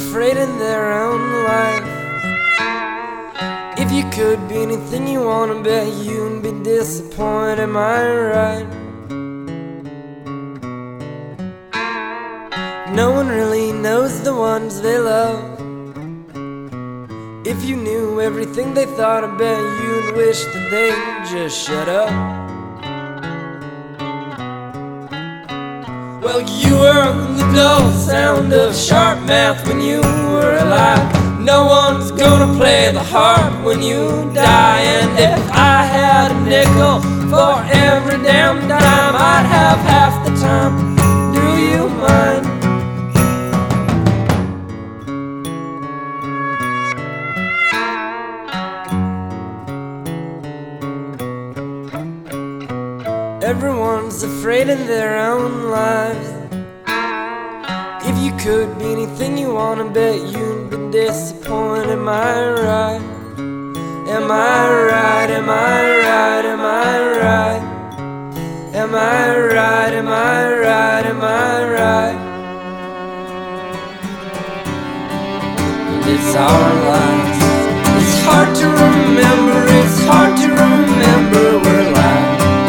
afraid in their own life. If you could be anything you wanna be, you'd be disappointed, am I right? No one really knows the ones they love. If you knew everything they thought about, you'd wish that they'd just shut up. Well, you were the dull sound of sharp math when you were alive. No one's gonna play the harp when you die. And if I had a nickel for every damn dime, I'd have half the time. Do you mind? Everyone's afraid in their own lives. If you could be anything you wanna be, you'd be disappointed, am I right? Am I right? Am I right? Am I right? Am I right? Am I right? Am I right? It's our lives. It's hard to remember. It's hard to remember we're alive.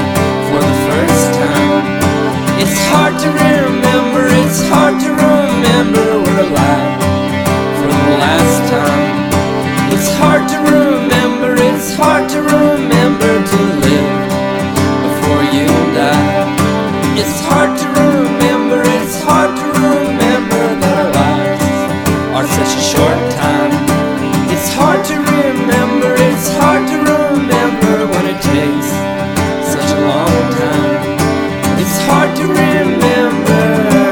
It's hard to remember, it's hard to remember we're alive for the last time. It's hard to remember, it's hard to remember to live before you die. It's hard to remember, it's hard to remember that our lives are such a short time. It's hard to remember, it's hard to remember when it takes such a long time. It's hard to remember.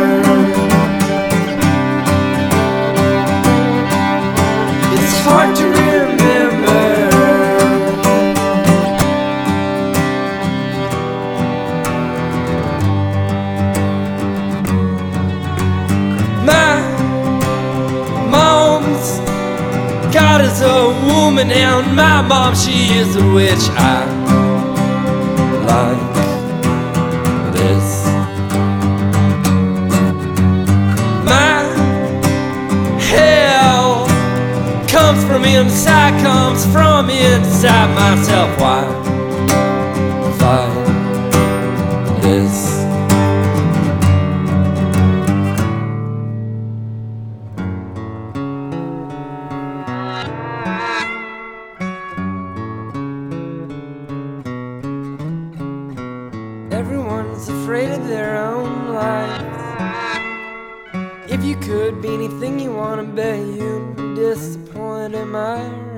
It's hard to remember. My mom's God is a woman, and my mom, she is a witch. I like this. My hell comes from inside, comes from inside myself. Why fight this? Everyone's afraid of their own lives. If you could be anything you wanna be, you'd be disappointed, am I right?